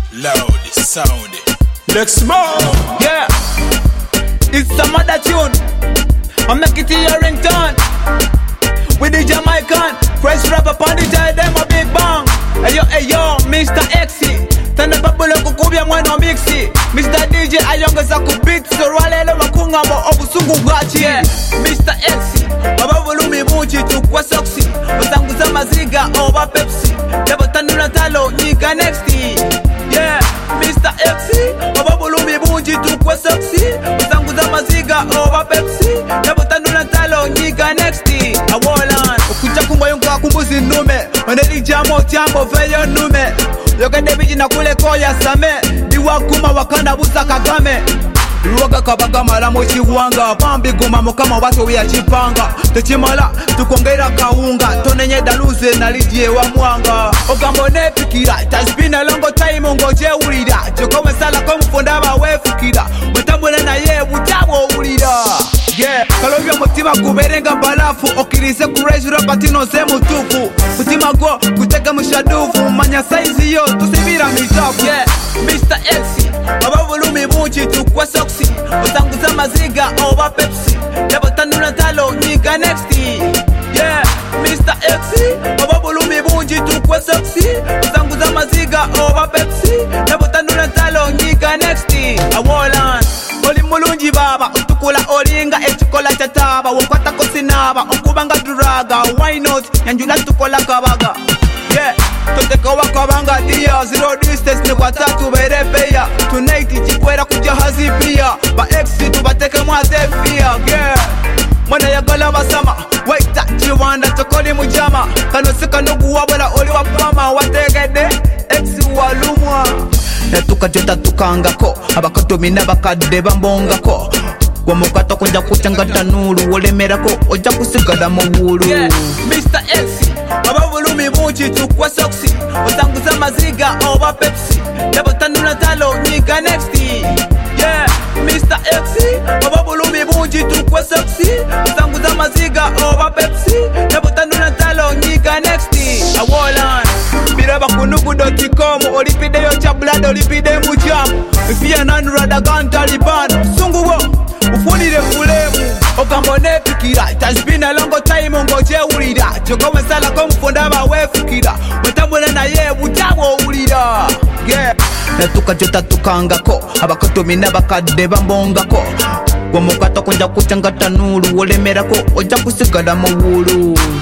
Loud, sound. Next more. Yeah, it's some other tune. I make it in your ringtone. With the Jamaican fresh rapper on the tell them a big bang. Hey yo, Mr. Exy. Tanda babula kukubya mwana mixi. Mr. DJ ayongeza kubit. So rwalelo makunga mo obusungu gachi. Yeah, Mr. Exy. Baba volumi bunchi tukwa soksi. Osanguza maziga over Pepsi. Lebo tanula talo nyiga nexti. Yeah, Mr. Exy. Baba volumi bunchi tukwa soksi. Osanguza maziga over Pepsi. Lebo tanula talo nyiga nexti. Awolan. Okucha kumba yunga kumbuzi nume. Oneli jamo tiambo veyo nume. Yoke debiji na kule koya same. Diwa kuma wakanda busa Kagame. Luwaga kabaga mara mochi wanga. Pambi guma mukama watu wia chipanga. Techimala tukongera kaunga. Tonenye daluze na lidie wa mwanga. Ogambone pikira. It has been a long time ungoje urida. Chokome sala kwa mfondaba wefukira. Metambule na ye butabo urida. Yeah, kalobya mutima kuberenga balafu. Okirize kurejura patino ze mutuku. Mutima go kuteka mushadufu. Manya saizi yo tusibira mitafu. Yeah, Mr. Exy. Baba volumi bunchi tukwa soksi. Osanguza maziga over Pepsi. Lebo tanula talo nyiga nexti. Yeah, Mr. Exy. Baba volumi bunchi tukwa soksi. Osanguza maziga over Pepsi. Lebo tanula talo nyiga nexti. Awolan. Oli mulungi baba. Utukula olinga echikola chataba. Wakwata kosinaba. Okubanga duraga. Why not? Yanjula tukola kabaga. Yeah, toteka wakabanga dia. Zero distance ni kwa tatu berepeya. Tonight ichikwera kuja hazi pia. Ba exi tubateke mwazefia. Yeah, mwana ya gola basama. Wait that chiwanda chokoli mujama. Kanosika nugu wabola oli wapama. Wategede exi walumwa. Netuka jota tukangako. Abakatomina bakade bambongako. Wamukato kunja kuchangata nulu. Olemerako oja kusigada mwulu. Yeah, Mr. Exy. Baba volumi bunchi tukwa soksi. Osanguza maziga over Pepsi. Lebo tanula talo nyiga nexti. Yeah, Mr. Exy. Baba volumi bunchi tukwa soksi. Osanguza maziga over Pepsi. Lebo tanula talo nyiga nexti. Awolan. Biraba kunugu.com. Olipide yo chablada olipide mujamu. Ifia nanurada gan Taliban. Sungu wo ufunire fulemu. Ogambone pikira. It has been a long time ungoje urida. Chokome sala kwa mfondaba wefukira. Metambule na ye butabo urida. Yeah, netuka jota tukangako. Abakatomina bakade bambongako. Wamukato kunja kuchangata nulu. Olemerako oja kusigada mwulu.